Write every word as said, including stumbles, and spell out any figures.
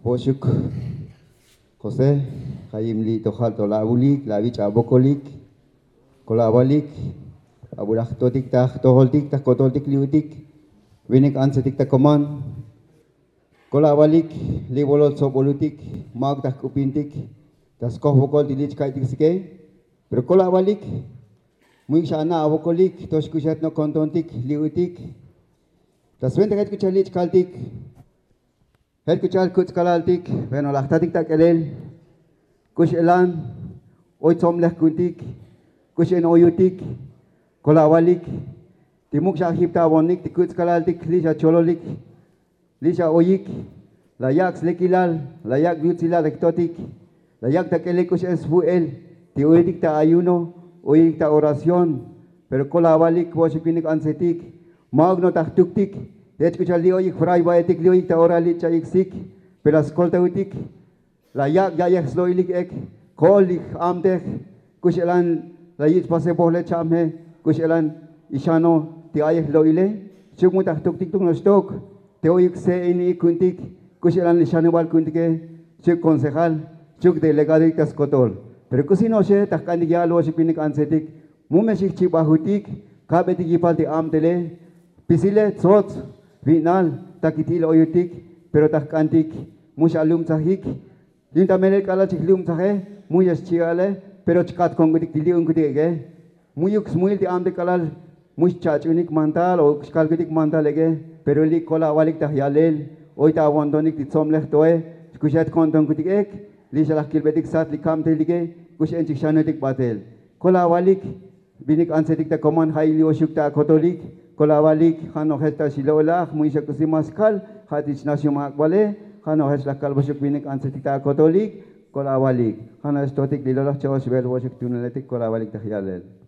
Poshuk Jose, Kayim li tohal tolabulik, lavich abokolik, kolabalik, abulak totik tak toholtik tak kotoltik liutik, winik ansetik tak koman, kolabalik, libolot sopolutik, mag tak kupintik, tas koh bokol tilich kaitik sike, pero kolabalik, muik shana abokolik, tos kushat no kontontik liutik, tas wente kait kuchalich kaltik, het kuchal kuch kalaltik, bueno laktatik tak elel, kush elan, oy somleh kuntik, kush en oyutik, kolawalik, timuk shahib tawonik, tikuch kalaltik, lisha chololik, lisha oyik, layak slekilal, layak yutzilal ektotik, layak takele kush es fuel, ti oyitik ta ayuno, oyitik ta oración, pero kolawalik, woshipinik ansetik, magno taktuktik, Deci cu cel lioic frai baetic lioic ta orali cha iksik, per ascolta utic, la yak ya yak sloilik ek, kolik amdek, kushelan la yit pase bohle chamhe, kushelan ishano ti ayek loile, chuk mutak tuk tik tuk nostok, te oik se ini kuntik, kushelan ishano bal kuntike, chuk concejal, chuk delegado tas kotol. Pero kusino she takkan ya lo shipinik ansetik, mumeshik chibahutik, kabetik ipal ti amtele, pisile tsot, Vinal, takitil oyutik, pero takantik, musalum sahik, linta melek ala chiklum sahe, muyas chiale, pero chikat kongutik tili ungutik, muyuk smuil ti amde kalal, mus chachunik mantal, o skalgutik mantal ege, pero li kola walik tahyalel, oita wandonik ti somleh toe, kushat konton gutik ek, li salah kilbetik sat li kam telige, kus enchik shanotik batel. Kola walik, binik ansetik ta koman haili osyuk ta kotolik, kolawalik hano hesta silola muisha kusimaskal hatich nasyo makbale hano hesta kalbosuk binik ansetika kotolik kolawalik hano stotik lilolah chawasbel wasuk tunaletik kolawalik tahyalel